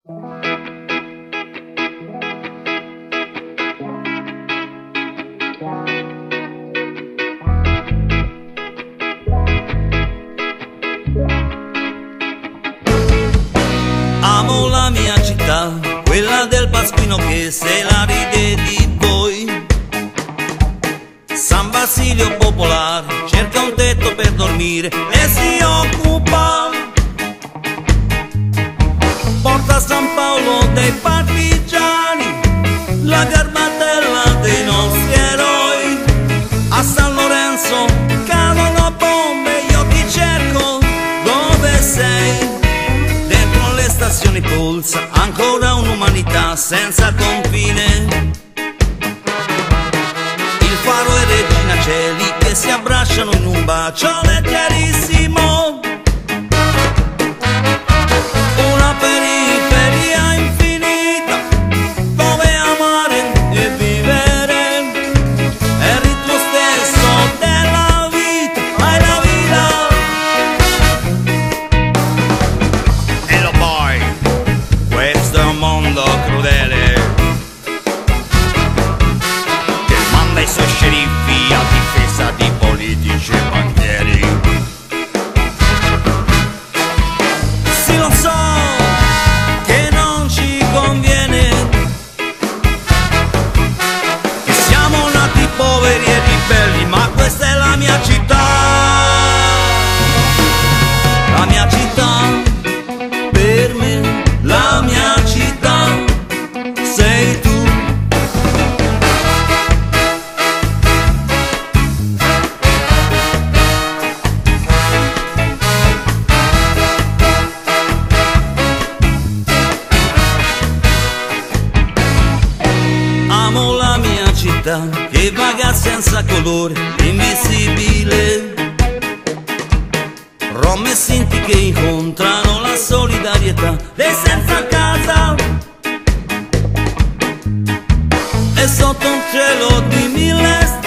Amo la mia città, quella del Pasquino che se la ride di voi. San Basilio popolare cerca un tetto per dormire e si occupa. Porta San Paolo dei partigiani, la garbatella dei nostri eroi. A San Lorenzo cadono bombe, io ti cerco, dove sei? Dentro le stazioni pulsa ancora un'umanità senza confine. Il faro e Regina Coeli che si abbracciano in un bacio leggerissimo. Una periferia infinita dove amare e vivere è il ritmo stesso della vita, ai la vita. Hello boy, questo è un mondo crudele che manda i suoi sceriffi a difesa di politici e banchieri. Sì, lo so che non ci conviene, che siamo nati poveri e ribelli, ma questa è la mia città. La mia città, per me, la mia città, sei tu. Amo la mia città che vaga senza colore, invisibile. Rom e Sinti che incontrano la solidarietà dei senza casa. E sotto un cielo di mille stelle